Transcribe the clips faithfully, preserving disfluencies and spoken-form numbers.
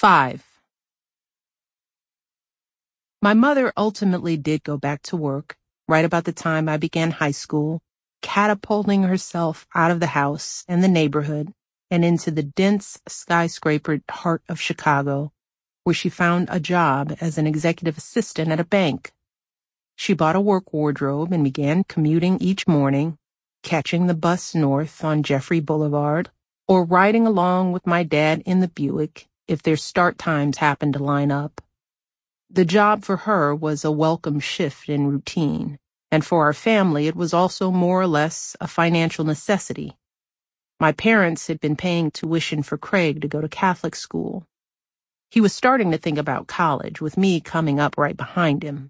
Five. My mother ultimately did go back to work right about the time I began high school, catapulting herself out of the house and the neighborhood and into the dense skyscrapered heart of Chicago, where she found a job as an executive assistant at a bank. She bought a work wardrobe and began commuting each morning, catching the bus north on Jeffrey Boulevard, or riding along with my dad in the Buick if their start times happened to line up. The job for her was a welcome shift in routine, and for our family it was also more or less a financial necessity. My parents had been paying tuition for Craig to go to Catholic school. He was starting to think about college, with me coming up right behind him.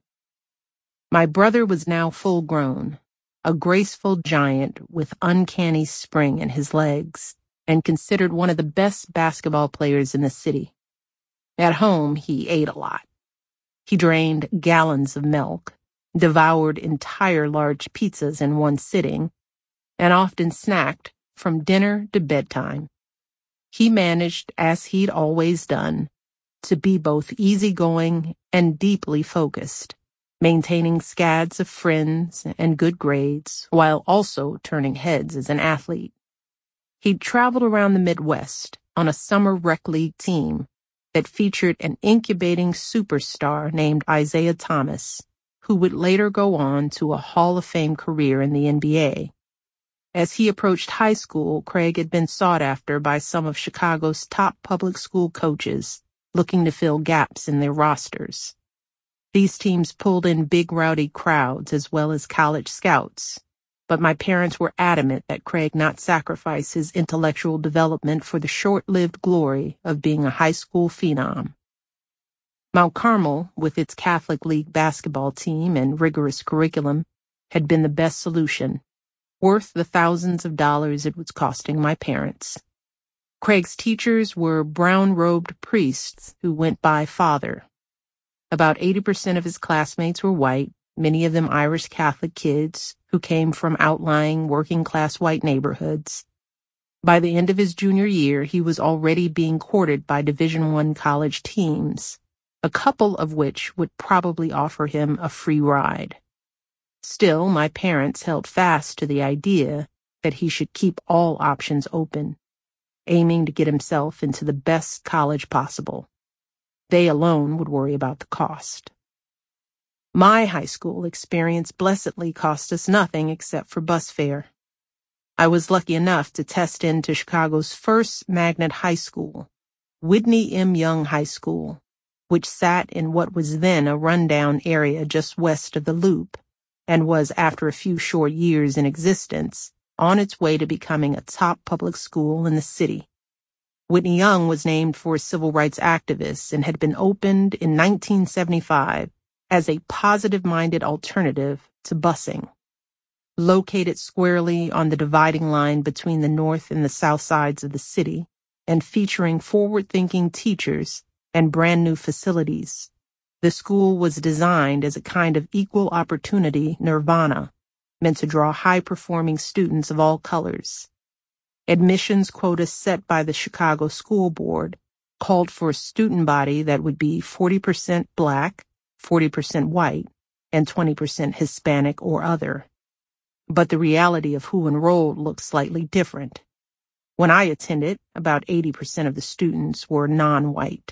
My brother was now full grown, a graceful giant with uncanny spring in his legs, and considered one of the best basketball players in the city. At home, he ate a lot. He drained gallons of milk, devoured entire large pizzas in one sitting, and often snacked from dinner to bedtime. He managed, as he'd always done, to be both easygoing and deeply focused, maintaining scads of friends and good grades while also turning heads as an athlete. He'd traveled around the Midwest on a summer rec league team that featured an incubating superstar named Isaiah Thomas, who would later go on to a Hall of Fame career in the N B A. As he approached high school, Craig had been sought after by some of Chicago's top public school coaches looking to fill gaps in their rosters. These teams pulled in big rowdy crowds as well as college scouts, but my parents were adamant that Craig not sacrifice his intellectual development for the short-lived glory of being a high school phenom. Mount Carmel, with its Catholic League basketball team and rigorous curriculum, had been the best solution, worth the thousands of dollars it was costing my parents. Craig's teachers were brown-robed priests who went by Father. About eighty percent of his classmates were white, many of them Irish Catholic kids who came from outlying working-class white neighborhoods. By the end of his junior year, he was already being courted by Division One college teams, a couple of which would probably offer him a free ride. Still, my parents held fast to the idea that he should keep all options open, aiming to get himself into the best college possible. They alone would worry about the cost. My high school experience blessedly cost us nothing except for bus fare. I was lucky enough to test into Chicago's first magnet high school, Whitney M. Young High School, which sat in what was then a rundown area just west of the Loop, and was, after a few short years in existence, on its way to becoming a top public school in the city. Whitney Young was named for civil rights activists and had been opened in nineteen seventy-five as a positive-minded alternative to busing. Located squarely on the dividing line between the north and the south sides of the city, and featuring forward-thinking teachers and brand-new facilities, the school was designed as a kind of equal opportunity nirvana, meant to draw high-performing students of all colors. Admissions quotas set by the Chicago School Board called for a student body that would be forty percent black, forty percent white, and twenty percent Hispanic or other. But the reality of who enrolled looked slightly different. When I attended, about eighty percent of the students were non-white.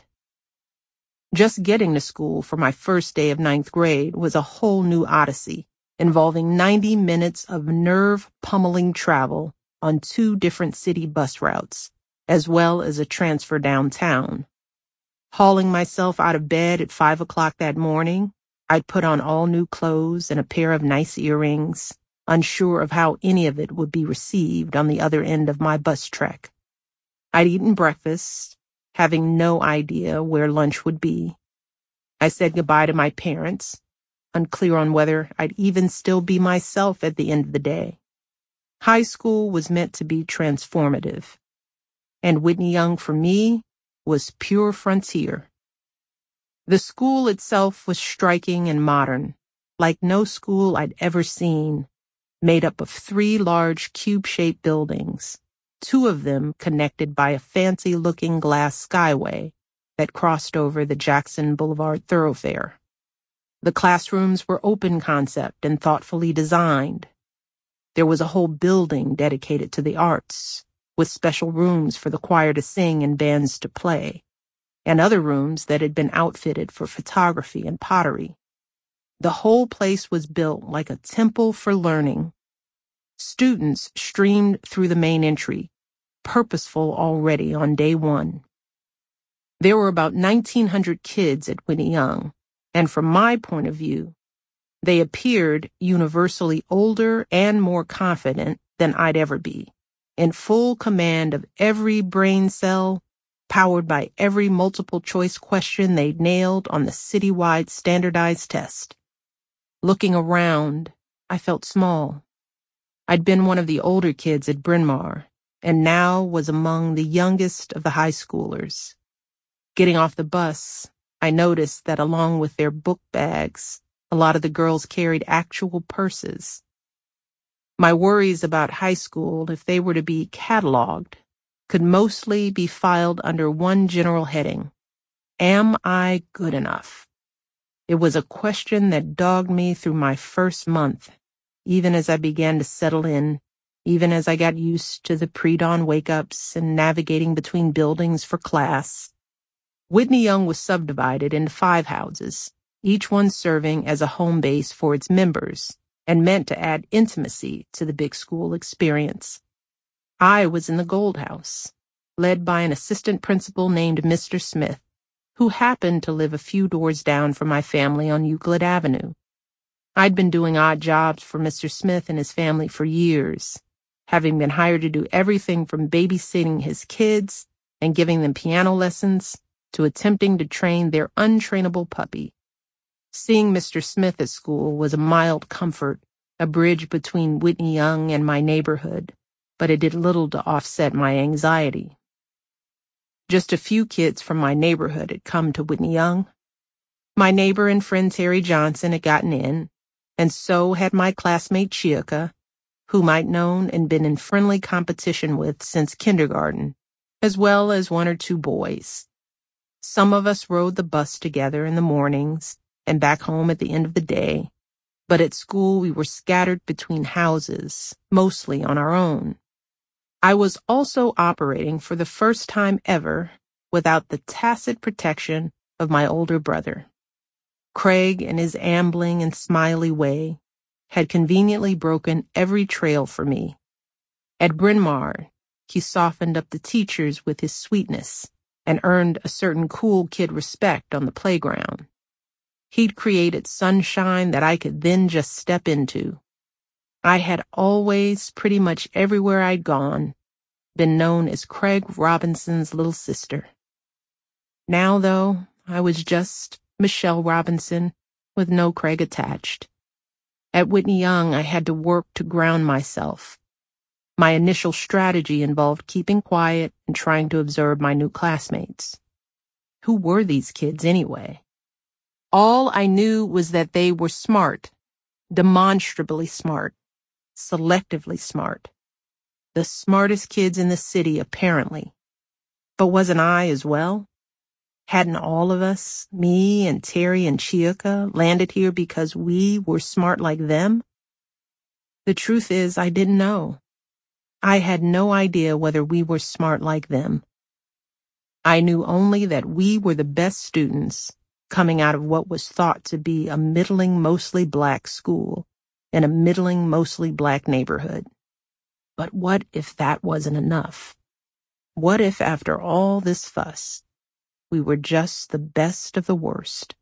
Just getting to school for my first day of ninth grade was a whole new odyssey, involving ninety minutes of nerve-pummeling travel on two different city bus routes, as well as a transfer downtown. Hauling myself out of bed at five o'clock that morning, I'd put on all new clothes and a pair of nice earrings, unsure of how any of it would be received on the other end of my bus trek. I'd eaten breakfast, having no idea where lunch would be. I said goodbye to my parents, unclear on whether I'd even still be myself at the end of the day. High school was meant to be transformative, and Whitney Young for me was pure frontier. The school itself was striking and modern, like no school I'd ever seen, made up of three large cube-shaped buildings, two of them connected by a fancy-looking glass skyway, that crossed over the Jackson Boulevard thoroughfare. The classrooms were open concept and thoughtfully designed. There was a whole building dedicated to the arts, with special rooms for the choir to sing and bands to play, and other rooms that had been outfitted for photography and pottery. The whole place was built like a temple for learning. Students streamed through the main entry, purposeful already on day one. There were about nineteen hundred kids at Whitney Young, and from my point of view, they appeared universally older and more confident than I'd ever be, in full command of every brain cell, powered by every multiple-choice question they'd nailed on the citywide standardized test. Looking around, I felt small. I'd been one of the older kids at Bryn Mawr, and now was among the youngest of the high schoolers. Getting off the bus, I noticed that along with their book bags, a lot of the girls carried actual purses. My worries about high school, if they were to be cataloged, could mostly be filed under one general heading: Am I good enough? It was a question that dogged me through my first month, even as I began to settle in, even as I got used to the pre-dawn wake-ups and navigating between buildings for class. Whitney Young was subdivided into five houses, each one serving as a home base for its members, and meant to add intimacy to the big school experience. I was in the Gold House, led by an assistant principal named Mister Smith, who happened to live a few doors down from my family on Euclid Avenue. I'd been doing odd jobs for Mister Smith and his family for years, having been hired to do everything from babysitting his kids and giving them piano lessons to attempting to train their untrainable puppy. Seeing Mister Smith at school was a mild comfort, a bridge between Whitney Young and my neighborhood, but it did little to offset my anxiety. Just a few kids from my neighborhood had come to Whitney Young. My neighbor and friend Terry Johnson had gotten in, and so had my classmate Chiaka, whom I'd known and been in friendly competition with since kindergarten, as well as one or two boys. Some of us rode the bus together in the mornings and back home at the end of the day, but at school we were scattered between houses, mostly on our own. I was also operating for the first time ever without the tacit protection of my older brother. Craig, in his ambling and smiley way, had conveniently broken every trail for me. At Bryn Mawr, he softened up the teachers with his sweetness and earned a certain cool kid respect on the playground. He'd created sunshine that I could then just step into. I had always, pretty much everywhere I'd gone, been known as Craig Robinson's little sister. Now, though, I was just Michelle Robinson with no Craig attached. At Whitney Young, I had to work to ground myself. My initial strategy involved keeping quiet and trying to observe my new classmates. Who were these kids anyway? All I knew was that they were smart, demonstrably smart, selectively smart. The smartest kids in the city, apparently. But wasn't I as well? Hadn't all of us, me and Terry and Chiaka, landed here because we were smart like them? The truth is, I didn't know. I had no idea whether we were smart like them. I knew only that we were the best students coming out of what was thought to be a middling, mostly black school in a middling, mostly black neighborhood. But what if that wasn't enough? What if, after all this fuss, we were just the best of the worst?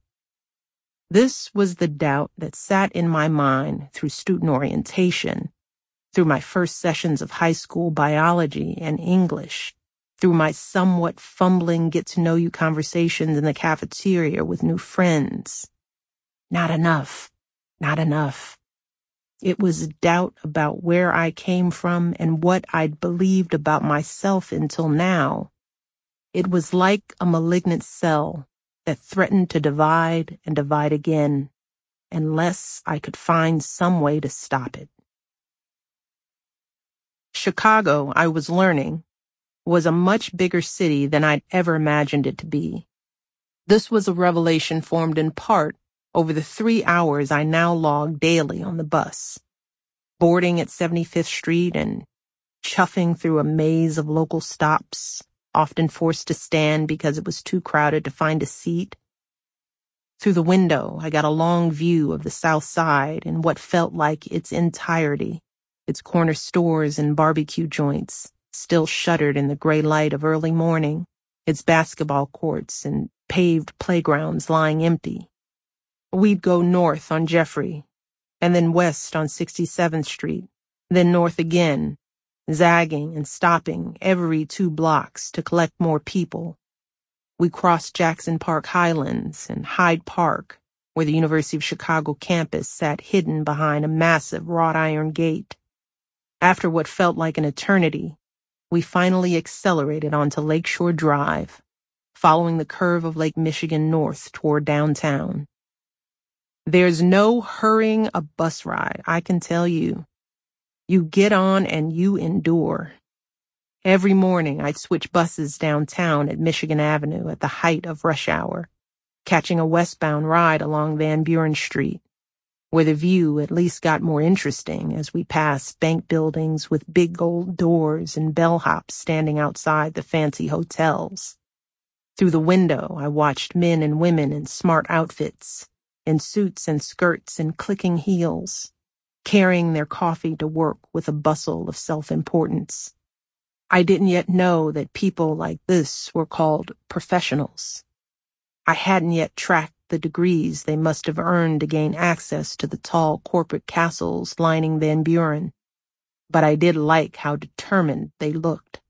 This was the doubt that sat in my mind through student orientation, through my first sessions of high school biology and English, through my somewhat fumbling get-to-know-you conversations in the cafeteria with new friends. Not enough. Not enough. It was doubt about where I came from and what I'd believed about myself until now. It was like a malignant cell that threatened to divide and divide again, unless I could find some way to stop it. Chicago, I was learning, was a much bigger city than I'd ever imagined it to be. This was a revelation formed in part over the three hours I now log daily on the bus, boarding at seventy-fifth Street and chuffing through a maze of local stops, often forced to stand because it was too crowded to find a seat. Through the window, I got a long view of the South Side in what felt like its entirety, its corner stores and barbecue joints, still shuttered in the gray light of early morning, its basketball courts and paved playgrounds lying empty. We'd go north on Jeffrey, and then west on sixty-seventh Street, then north again, zagging and stopping every two blocks to collect more people. We crossed Jackson Park Highlands and Hyde Park, where the University of Chicago campus sat hidden behind a massive wrought iron gate. After what felt like an eternity, we finally accelerated onto Lakeshore Drive, following the curve of Lake Michigan north toward downtown. There's no hurrying a bus ride, I can tell you. You get on and you endure. Every morning I'd switch buses downtown at Michigan Avenue at the height of rush hour, catching a westbound ride along Van Buren Street, where the view at least got more interesting as we passed bank buildings with big gold doors and bellhops standing outside the fancy hotels. Through the window, I watched men and women in smart outfits, in suits and skirts and clicking heels, carrying their coffee to work with a bustle of self-importance. I didn't yet know that people like this were called professionals. I hadn't yet tracked the degrees they must have earned to gain access to the tall corporate castles lining Van Buren, but I did like how determined they looked.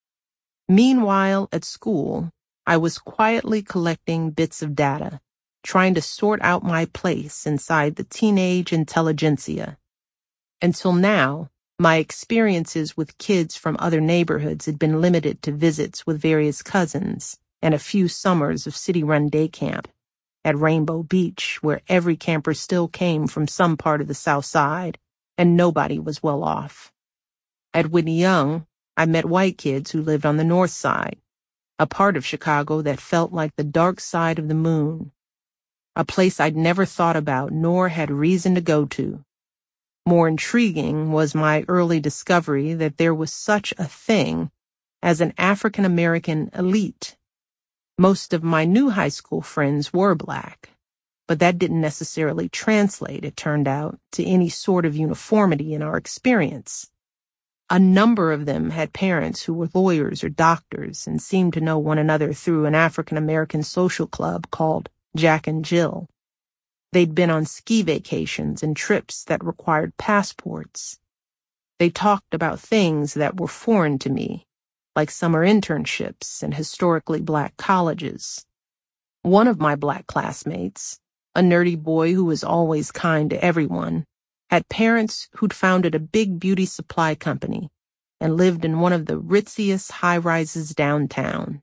Meanwhile, at school, I was quietly collecting bits of data, trying to sort out my place inside the teenage intelligentsia. Until now, my experiences with kids from other neighborhoods had been limited to visits with various cousins and a few summers of city-run day camp at Rainbow Beach, where every camper still came from some part of the South Side and nobody was well off. At Whitney Young, I met white kids who lived on the North Side, a part of Chicago that felt like the dark side of the moon, a place I'd never thought about nor had reason to go to. More intriguing was my early discovery that there was such a thing as an African-American elite. Most of my new high school friends were black, but that didn't necessarily translate, it turned out, to any sort of uniformity in our experience. A number of them had parents who were lawyers or doctors and seemed to know one another through an African-American social club called Jack and Jill. They'd been on ski vacations and trips that required passports. They talked about things that were foreign to me, like summer internships and historically black colleges. One of my black classmates, a nerdy boy who was always kind to everyone, had parents who'd founded a big beauty supply company and lived in one of the ritziest high-rises downtown.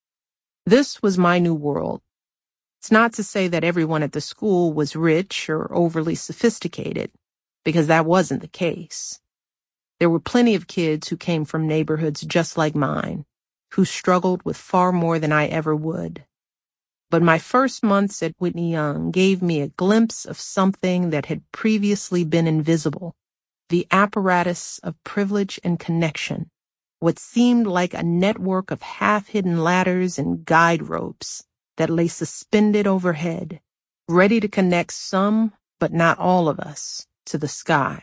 This was my new world. It's not to say that everyone at the school was rich or overly sophisticated, because that wasn't the case. There were plenty of kids who came from neighborhoods just like mine, who struggled with far more than I ever would. But my first months at Whitney Young gave me a glimpse of something that had previously been invisible, the apparatus of privilege and connection, what seemed like a network of half-hidden ladders and guide ropes that lay suspended overhead, ready to connect some, but not all of us, to the sky.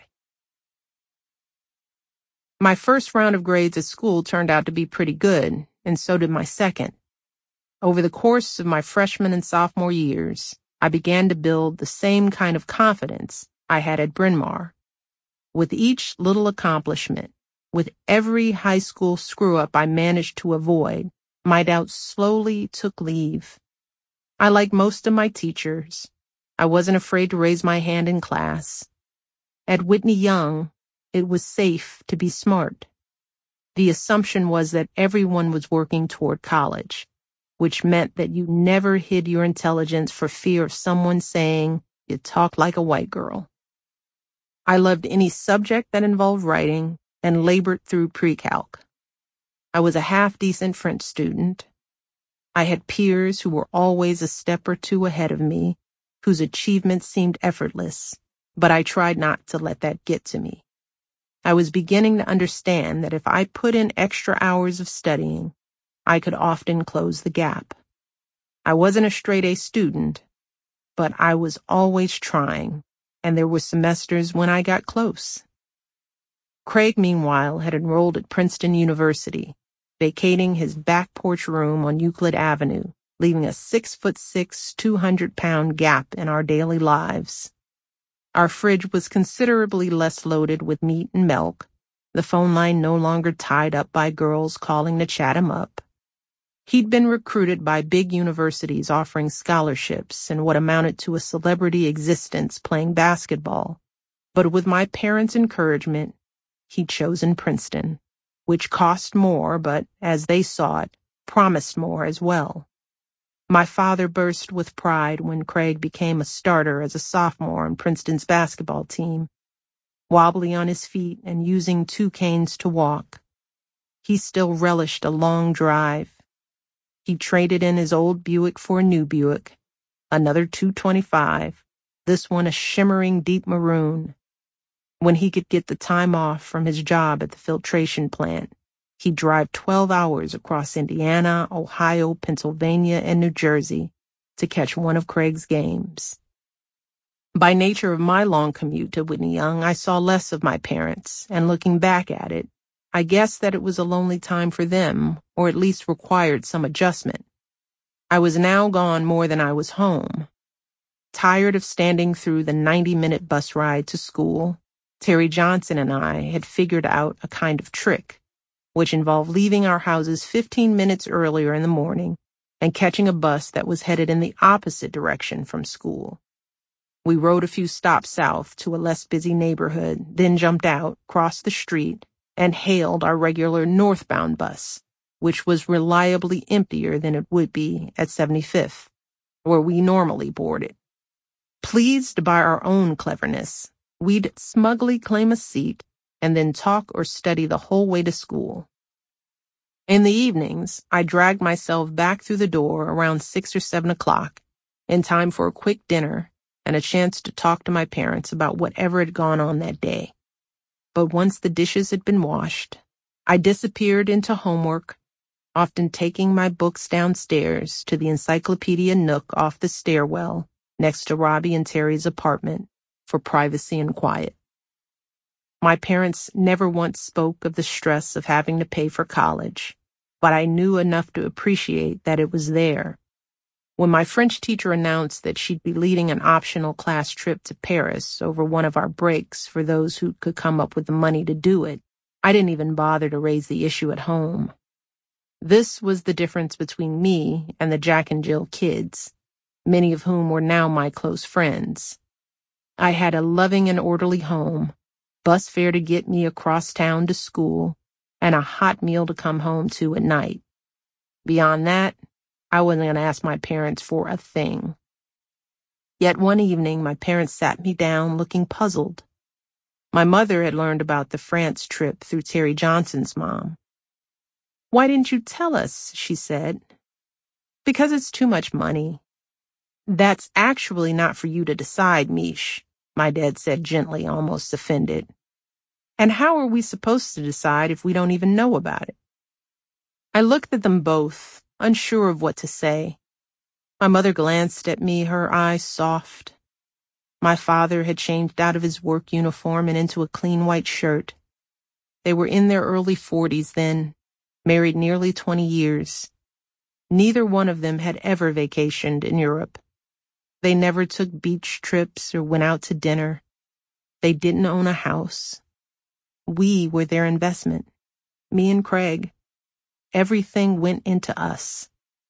My first round of grades at school turned out to be pretty good, and so did my second. Over the course of my freshman and sophomore years, I began to build the same kind of confidence I had at Bryn Mawr. With each little accomplishment, with every high school screw-up I managed to avoid, my doubts slowly took leave. I liked most of my teachers. I wasn't afraid to raise my hand in class. At Whitney Young, it was safe to be smart. The assumption was that everyone was working toward college, which meant that you never hid your intelligence for fear of someone saying you talked like a white girl. I loved any subject that involved writing and labored through pre-calc. I was a half-decent French student. I had peers who were always a step or two ahead of me, whose achievements seemed effortless, but I tried not to let that get to me. I was beginning to understand that if I put in extra hours of studying, I could often close the gap. I wasn't a straight-A student, but I was always trying, and there were semesters when I got close. Craig, meanwhile, had enrolled at Princeton University, vacating his back porch room on Euclid Avenue, leaving a six-foot-six, two hundred pound gap in our daily lives. Our fridge was considerably less loaded with meat and milk, the phone line no longer tied up by girls calling to chat him up. He'd been recruited by big universities offering scholarships and what amounted to a celebrity existence playing basketball, but with my parents' encouragement, he'd chosen Princeton, which cost more, but, as they saw it, promised more as well. My father burst with pride when Craig became a starter as a sophomore on Princeton's basketball team, wobbly on his feet and using two canes to walk. He still relished a long drive. He traded in his old Buick for a new Buick, another two twenty-five, this one a shimmering deep maroon. When he could get the time off from his job at the filtration plant, he'd drive twelve hours across Indiana, Ohio, Pennsylvania, and New Jersey to catch one of Craig's games. By nature of my long commute to Whitney Young, I saw less of my parents, and looking back at it, I guessed that it was a lonely time for them, or at least required some adjustment. I was now gone more than I was home. Tired of standing through the ninety-minute bus ride to school, Terry Johnson and I had figured out a kind of trick, which involved leaving our houses fifteen minutes earlier in the morning and catching a bus that was headed in the opposite direction from school. We rode a few stops south to a less busy neighborhood, then jumped out, crossed the street, and hailed our regular northbound bus, which was reliably emptier than it would be at seventy-fifth, where we normally boarded. Pleased by our own cleverness, we'd smugly claim a seat and then talk or study the whole way to school. In the evenings, I dragged myself back through the door around six or seven o'clock, in time for a quick dinner and a chance to talk to my parents about whatever had gone on that day. But once the dishes had been washed, I disappeared into homework, often taking my books downstairs to the encyclopedia nook off the stairwell next to Robbie and Terry's apartment for privacy and quiet. My parents never once spoke of the stress of having to pay for college, but I knew enough to appreciate that it was there. When my French teacher announced that she'd be leading an optional class trip to Paris over one of our breaks for those who could come up with the money to do it, I didn't even bother to raise the issue at home. This was the difference between me and the Jack and Jill kids, many of whom were now my close friends. I had a loving and orderly home, bus fare to get me across town to school, and a hot meal to come home to at night. Beyond that, I wasn't going to ask my parents for a thing. Yet one evening, my parents sat me down looking puzzled. My mother had learned about the France trip through Terry Johnson's mom. "Why didn't you tell us?" she said. "Because it's too much money." "That's actually not for you to decide, Mish," my dad said gently, almost offended. "And how are we supposed to decide if we don't even know about it?" I looked at them both, unsure of what to say. My mother glanced at me, her eyes soft. My father had changed out of his work uniform and into a clean white shirt. They were in their early forties then, married nearly twenty years. Neither one of them had ever vacationed in Europe. They never took beach trips or went out to dinner. They didn't own a house. We were their investment, me and Craig. Everything went into us.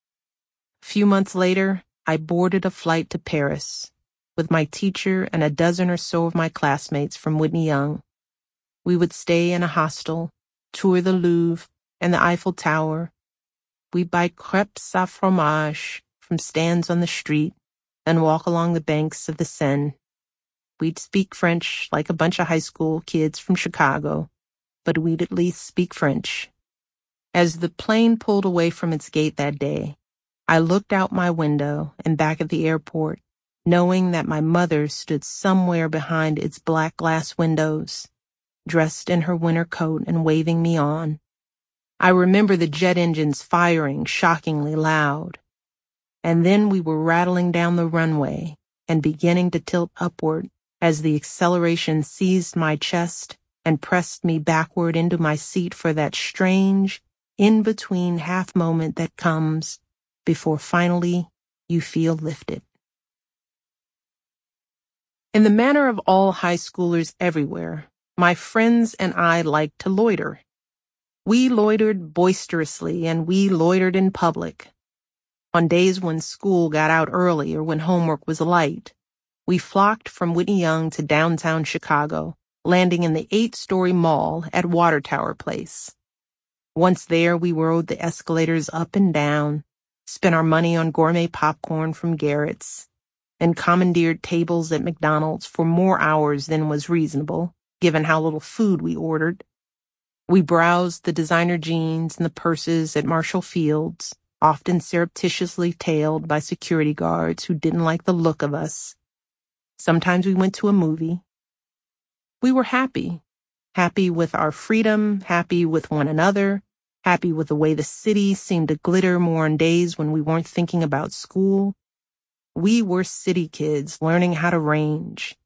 A few months later, I boarded a flight to Paris with my teacher and a dozen or so of my classmates from Whitney Young. We would stay in a hostel, tour the Louvre and the Eiffel Tower. We'd buy crêpes à fromage from stands on the street and walk along the banks of the Seine. We'd speak French like a bunch of high school kids from Chicago, but we'd at least speak French. As the plane pulled away from its gate that day, I looked out my window and back at the airport, knowing that my mother stood somewhere behind its black glass windows, dressed in her winter coat and waving me on. I remember the jet engines firing shockingly loud. And then we were rattling down the runway and beginning to tilt upward as the acceleration seized my chest and pressed me backward into my seat for that strange, in-between half moment that comes before finally you feel lifted. In the manner of all high schoolers everywhere, my friends and I liked to loiter. We loitered boisterously and we loitered in public. On days when school got out early or when homework was light, we flocked from Whitney Young to downtown Chicago, landing in the eight-story mall at Water Tower Place. Once there, we rode the escalators up and down, spent our money on gourmet popcorn from Garrett's, and commandeered tables at McDonald's for more hours than was reasonable, given how little food we ordered. We browsed the designer jeans and the purses at Marshall Field's, often surreptitiously tailed by security guards who didn't like the look of us. Sometimes we went to a movie. We were happy. Happy with our freedom, happy with one another, happy with the way the city seemed to glitter more on days when we weren't thinking about school. We were city kids learning how to range.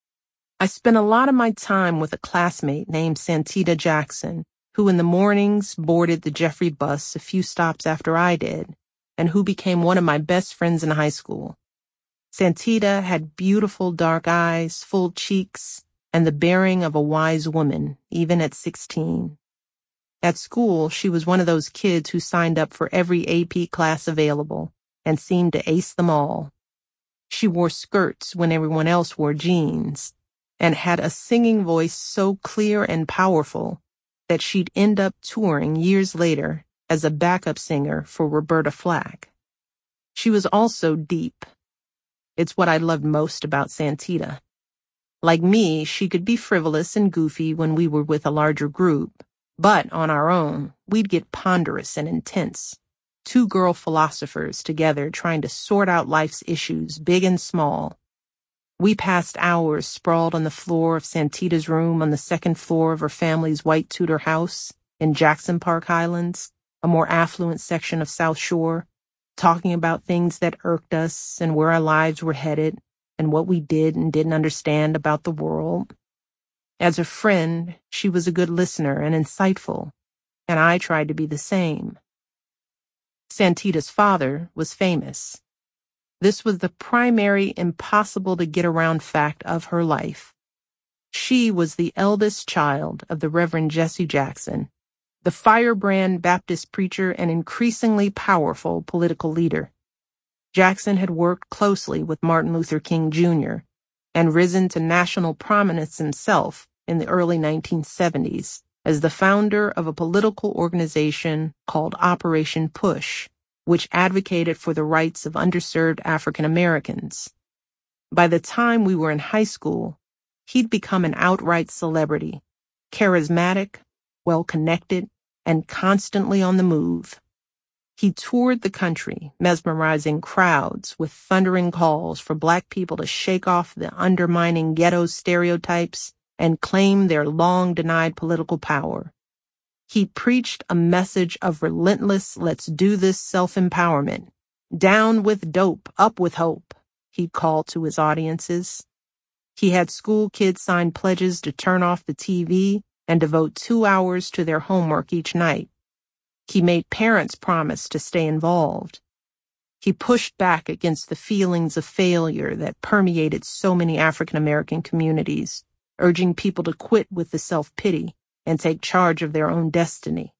I spent a lot of my time with a classmate named Santita Jackson, who in the mornings boarded the Jeffrey bus a few stops after I did, and who became one of my best friends in high school. Santita had beautiful dark eyes, full cheeks, and the bearing of a wise woman, even at sixteen. At school, she was one of those kids who signed up for every A P class available and seemed to ace them all. She wore skirts when everyone else wore jeans, and had a singing voice so clear and powerful that she'd end up touring years later as a backup singer for Roberta Flack. She was also deep. It's what I loved most about Santita. Like me, she could be frivolous and goofy when we were with a larger group, but on our own, we'd get ponderous and intense. Two girl philosophers together trying to sort out life's issues, big and small. We passed hours sprawled on the floor of Santita's room on the second floor of her family's white Tudor house in Jackson Park Highlands, a more affluent section of South Shore, talking about things that irked us and where our lives were headed and what we did and didn't understand about the world. As a friend, she was a good listener and insightful, and I tried to be the same. Santita's father was famous. This was the primary impossible-to-get-around fact of her life. She was the eldest child of the Reverend Jesse Jackson, the firebrand Baptist preacher and increasingly powerful political leader. Jackson had worked closely with Martin Luther King Junior and risen to national prominence himself in the early nineteen seventies as the founder of a political organization called Operation Push, which advocated for the rights of underserved African Americans. By the time we were in high school, he'd become an outright celebrity, charismatic, well-connected, and constantly on the move. He toured the country, mesmerizing crowds with thundering calls for Black people to shake off the undermining ghetto stereotypes and claim their long-denied political power. He preached a message of relentless, let's do this self-empowerment. Down with dope, up with hope, he'd call to his audiences. He had school kids sign pledges to turn off the T V and devote two hours to their homework each night. He made parents promise to stay involved. He pushed back against the feelings of failure that permeated so many African American communities, urging people to quit with the self-pity and take charge of their own destiny.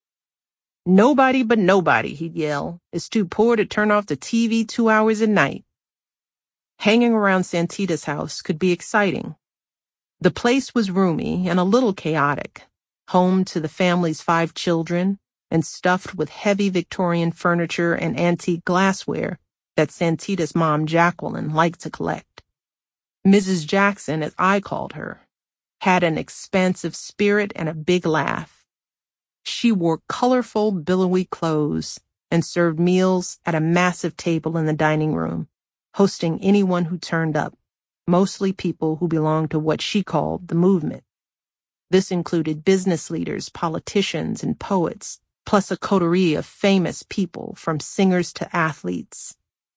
Nobody but nobody, he'd yell, is too poor to turn off the T V two hours a night. Hanging around Santita's house could be exciting. The place was roomy and a little chaotic, home to the family's five children and stuffed with heavy Victorian furniture and antique glassware that Santita's mom, Jacqueline, liked to collect. Missus Jackson, as I called her, had an expansive spirit and a big laugh. She wore colorful, billowy clothes and served meals at a massive table in the dining room, hosting anyone who turned up, mostly people who belonged to what she called the movement. This included business leaders, politicians, and poets, plus a coterie of famous people, from singers to athletes.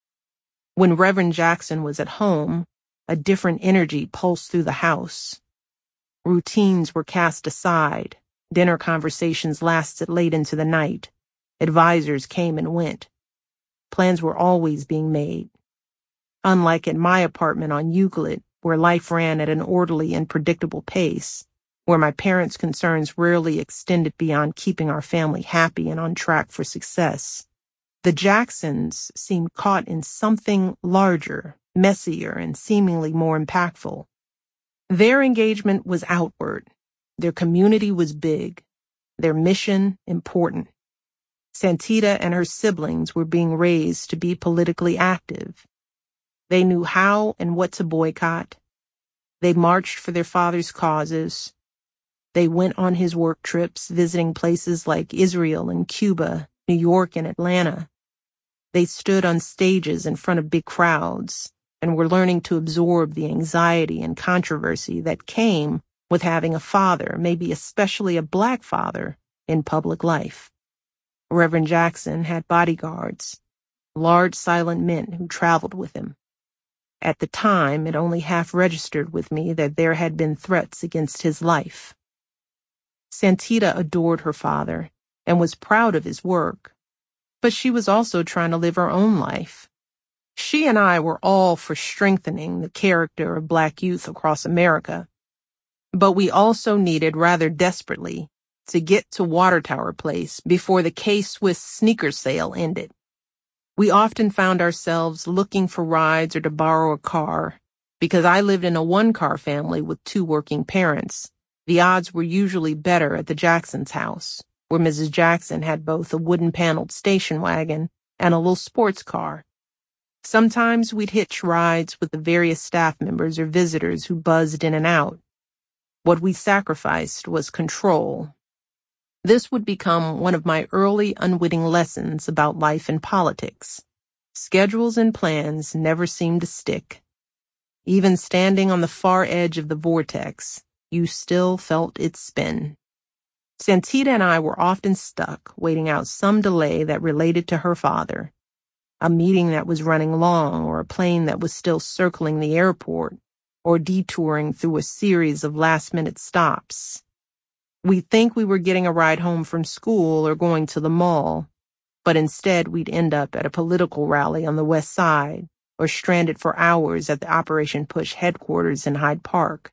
When Reverend Jackson was at home, a different energy pulsed through the house. Routines were cast aside. Dinner conversations lasted late into the night. Advisors came and went. Plans were always being made. Unlike at my apartment on Euclid, where life ran at an orderly and predictable pace, where my parents' concerns rarely extended beyond keeping our family happy and on track for success, the Jacksons seemed caught in something larger, messier, and seemingly more impactful. Their engagement was outward. Their community was big. Their mission important. Santita and her siblings were being raised to be politically active. They knew how and what to boycott. They marched for their father's causes. They went on his work trips, visiting places like Israel and Cuba, New York and Atlanta. They stood on stages in front of big crowds and were learning to absorb the anxiety and controversy that came with having a father, maybe especially a black father, in public life. Reverend Jackson had bodyguards, large silent men who traveled with him. At the time, it only half registered with me that there had been threats against his life. Santita adored her father and was proud of his work, but she was also trying to live her own life. She and I were all for strengthening the character of black youth across America, but we also needed rather desperately to get to Water Tower Place before the K-Swiss sneaker sale ended. We often found ourselves looking for rides or to borrow a car. Because I lived in a one-car family with two working parents, the odds were usually better at the Jacksons' house, where Missus Jackson had both a wooden-paneled station wagon and a little sports car. Sometimes we'd hitch rides with the various staff members or visitors who buzzed in and out. What we sacrificed was control. This would become one of my early unwitting lessons about life and politics. Schedules and plans never seemed to stick. Even standing on the far edge of the vortex, you still felt its spin. Santita and I were often stuck waiting out some delay that related to her father, a meeting that was running long or a plane that was still circling the airport or detouring through a series of last-minute stops. We'd think we were getting a ride home from school or going to the mall, but instead we'd end up at a political rally on the West Side or stranded for hours at the Operation Push headquarters in Hyde Park.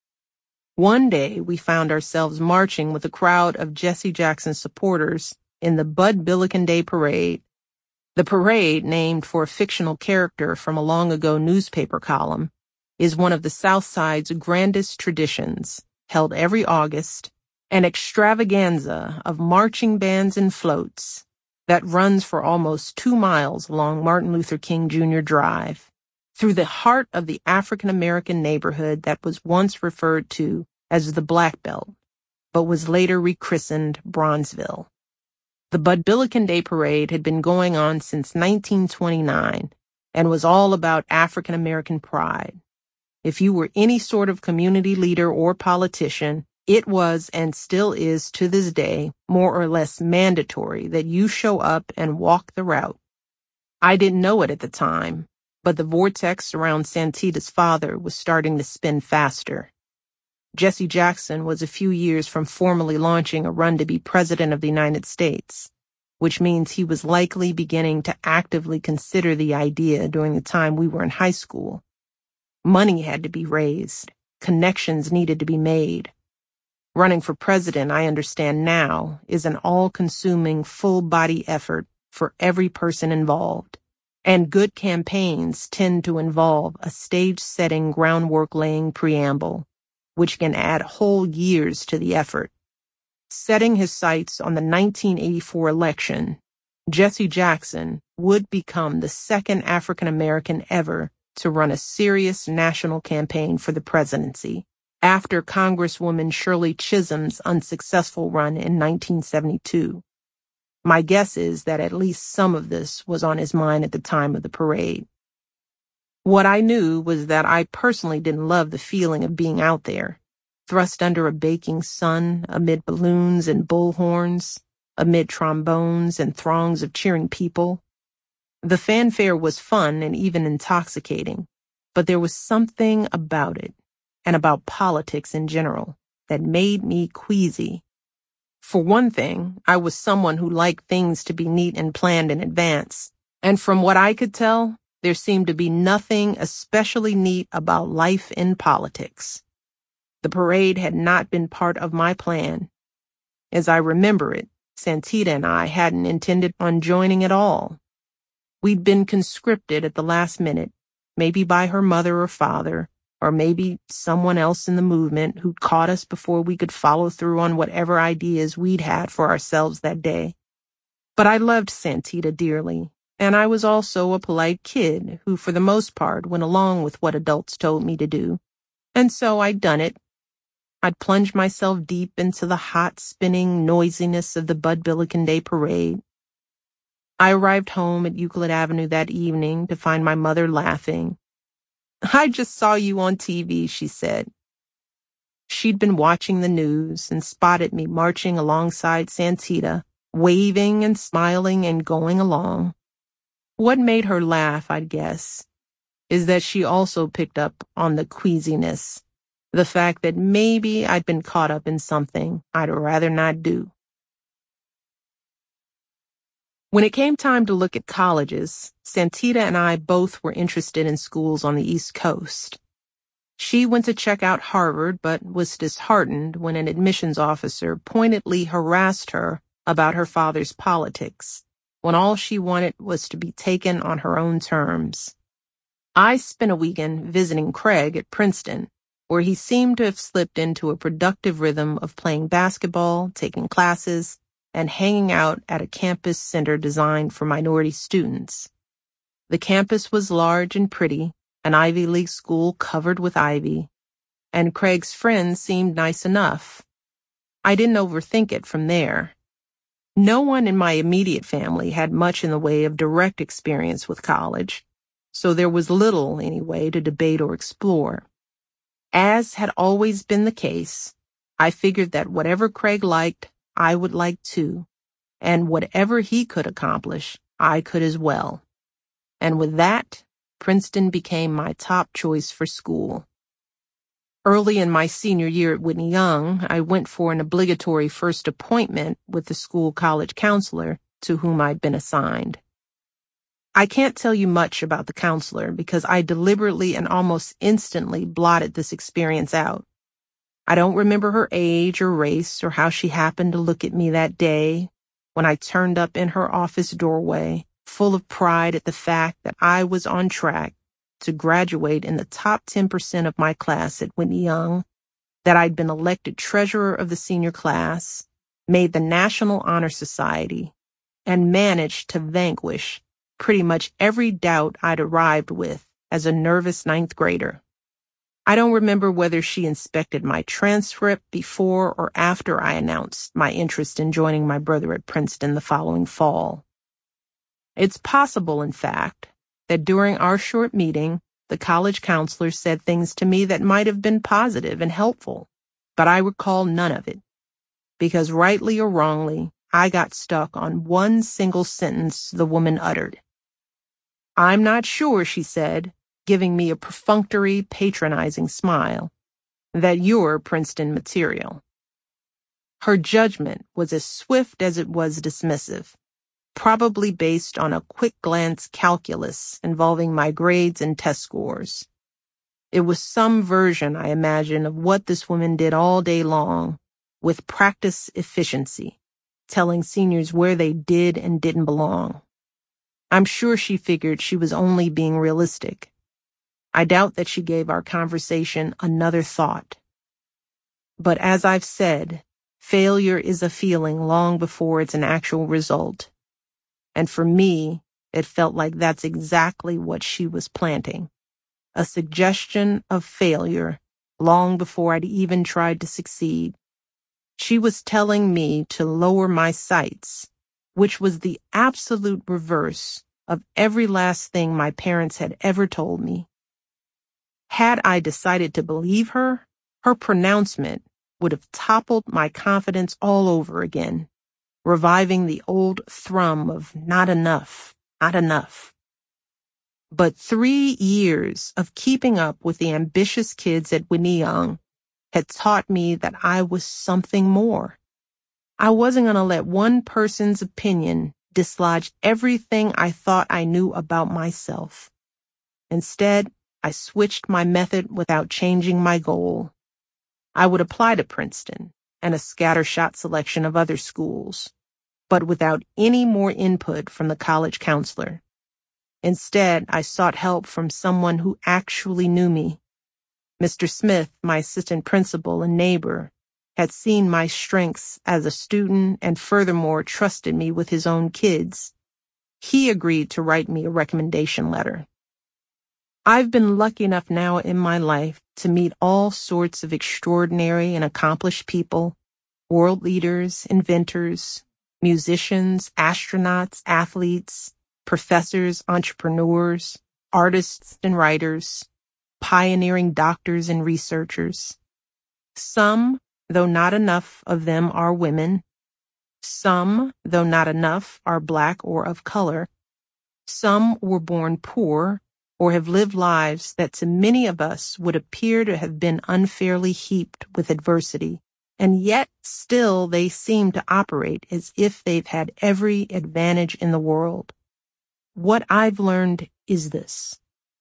One day, we found ourselves marching with a crowd of Jesse Jackson supporters in the Bud Billiken Day Parade. The parade, named for a fictional character from a long-ago newspaper column, is one of the South Side's grandest traditions, held every August, an extravaganza of marching bands and floats that runs for almost two miles along Martin Luther King Junior Drive, through the heart of the African-American neighborhood that was once referred to as the Black Belt, but was later rechristened Bronzeville. The Bud Billiken Day Parade had been going on since nineteen twenty-nine and was all about African-American pride. If you were any sort of community leader or politician, it was and still is to this day more or less mandatory that you show up and walk the route. I didn't know it at the time, but the vortex around Santita's father was starting to spin faster. Jesse Jackson was a few years from formally launching a run to be president of the United States, which means he was likely beginning to actively consider the idea during the time we were in high school. Money had to be raised. Connections needed to be made. Running for president, I understand now, is an all-consuming, full-body effort for every person involved. And good campaigns tend to involve a stage-setting, groundwork-laying preamble, which can add whole years to the effort. Setting his sights on the nineteen eighty-four election, Jesse Jackson would become the second African-American ever to run a serious national campaign for the presidency, after Congresswoman Shirley Chisholm's unsuccessful run in nineteen seventy-two. My guess is that at least some of this was on his mind at the time of the parade. What I knew was that I personally didn't love the feeling of being out there, thrust under a baking sun, amid balloons and bullhorns, amid trombones and throngs of cheering people. The fanfare was fun and even intoxicating, but there was something about it, and about politics in general, that made me queasy. For one thing, I was someone who liked things to be neat and planned in advance, and from what I could tell, there seemed to be nothing especially neat about life in politics. The parade had not been part of my plan. As I remember it, Santita and I hadn't intended on joining at all. We'd been conscripted at the last minute, maybe by her mother or father, or maybe someone else in the movement who'd caught us before we could follow through on whatever ideas we'd had for ourselves that day. But I loved Santita dearly, and I was also a polite kid who, for the most part, went along with what adults told me to do. And so I'd done it. I'd plunged myself deep into the hot, spinning noisiness of the Bud Billiken Day parade. I arrived home at Euclid Avenue that evening to find my mother laughing. "I just saw you on T V," she said. She'd been watching the news and spotted me marching alongside Santita, waving and smiling and going along. What made her laugh, I'd guess, is that she also picked up on the queasiness, the fact that maybe I'd been caught up in something I'd rather not do. When it came time to look at colleges, Santita and I both were interested in schools on the East Coast. She went to check out Harvard, but was disheartened when an admissions officer pointedly harassed her about her father's politics, when all she wanted was to be taken on her own terms. I spent a weekend visiting Craig at Princeton, where he seemed to have slipped into a productive rhythm of playing basketball, taking classes, and hanging out at a campus center designed for minority students. The campus was large and pretty, an Ivy League school covered with ivy, and Craig's friends seemed nice enough. I didn't overthink it from there. No one in my immediate family had much in the way of direct experience with college, so there was little, anyway, to debate or explore. As had always been the case, I figured that whatever Craig liked, I would like too, and whatever he could accomplish, I could as well. And with that, Princeton became my top choice for school. Early in my senior year at Whitney Young, I went for an obligatory first appointment with the school college counselor to whom I'd been assigned. I can't tell you much about the counselor because I deliberately and almost instantly blotted this experience out. I don't remember her age or race or how she happened to look at me that day when I turned up in her office doorway, full of pride at the fact that I was on track to graduate in the top ten percent of my class at Whitney Young, that I'd been elected treasurer of the senior class, made the National Honor Society, and managed to vanquish pretty much every doubt I'd arrived with as a nervous ninth grader. I don't remember whether she inspected my transcript before or after I announced my interest in joining my brother at Princeton the following fall. It's possible, in fact, that during our short meeting, the college counselor said things to me that might have been positive and helpful, but I recall none of it, because rightly or wrongly, I got stuck on one single sentence the woman uttered. "I'm not sure," she said, giving me a perfunctory, patronizing smile, "that you're Princeton material." Her judgment was as swift as it was dismissive, probably based on a quick-glance calculus involving my grades and test scores. It was some version, I imagine, of what this woman did all day long, with practice efficiency, telling seniors where they did and didn't belong. I'm sure she figured she was only being realistic. I doubt that she gave our conversation another thought. But as I've said, failure is a feeling long before it's an actual result. And for me, it felt like that's exactly what she was planting. A suggestion of failure long before I'd even tried to succeed. She was telling me to lower my sights, which was the absolute reverse of every last thing my parents had ever told me. Had I decided to believe her, her pronouncement would have toppled my confidence all over again, reviving the old thrum of not enough, not enough. But three years of keeping up with the ambitious kids at Whitney Young had taught me that I was something more. I wasn't going to let one person's opinion dislodge everything I thought I knew about myself. Instead, I switched my method without changing my goal. I would apply to Princeton and a scattershot selection of other schools, but without any more input from the college counselor. Instead, I sought help from someone who actually knew me. Mister Smith, my assistant principal and neighbor, had seen my strengths as a student and furthermore trusted me with his own kids. He agreed to write me a recommendation letter. I've been lucky enough now in my life to meet all sorts of extraordinary and accomplished people, world leaders, inventors, musicians, astronauts, athletes, professors, entrepreneurs, artists and writers, pioneering doctors and researchers. Some, though not enough of them are women. Some, though not enough, are black or of color. Some were born poor or have lived lives that to many of us would appear to have been unfairly heaped with adversity, and yet still they seem to operate as if they've had every advantage in the world. What I've learned is this.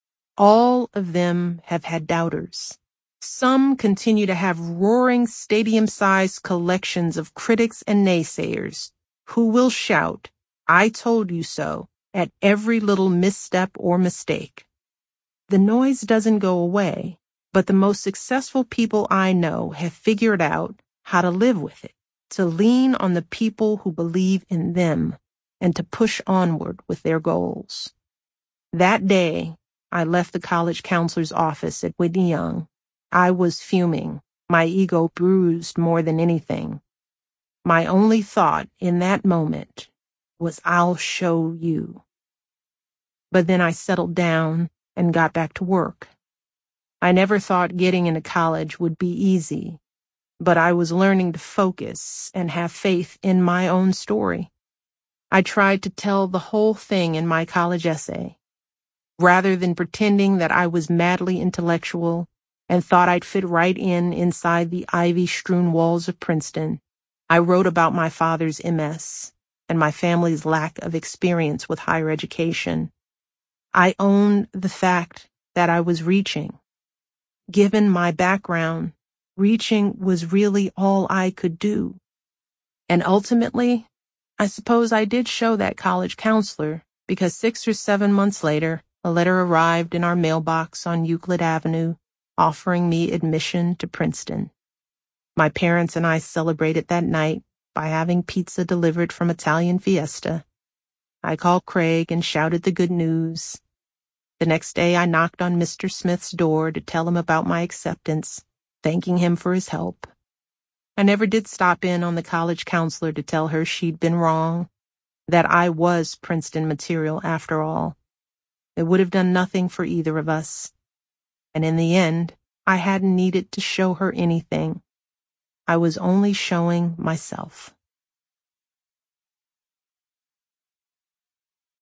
All of them have had doubters. Some continue to have roaring stadium-sized collections of critics and naysayers who will shout, "I told you so," at every little misstep or mistake. The noise doesn't go away, but the most successful people I know have figured out how to live with it, to lean on the people who believe in them, and to push onward with their goals. That day, I left the college counselor's office at Whitney Young. I was fuming, my ego bruised more than anything. My only thought in that moment was, I'll show you. But then I settled down and got back to work. I never thought getting into college would be easy, but I was learning to focus and have faith in my own story. I tried to tell the whole thing in my college essay. Rather than pretending that I was madly intellectual and thought I'd fit right in inside the ivy-strewn walls of Princeton, I wrote about my father's M S and my family's lack of experience with higher education. I owned the fact that I was reaching. Given my background, reaching was really all I could do. And ultimately, I suppose I did show that college counselor because six or seven months later, a letter arrived in our mailbox on Euclid Avenue offering me admission to Princeton. My parents and I celebrated that night by having pizza delivered from Italian Fiesta. I called Craig and shouted the good news. The next day, I knocked on Mister Smith's door to tell him about my acceptance, thanking him for his help. I never did stop in on the college counselor to tell her she'd been wrong, that I was Princeton material after all. It would have done nothing for either of us. And in the end, I hadn't needed to show her anything. I was only showing myself.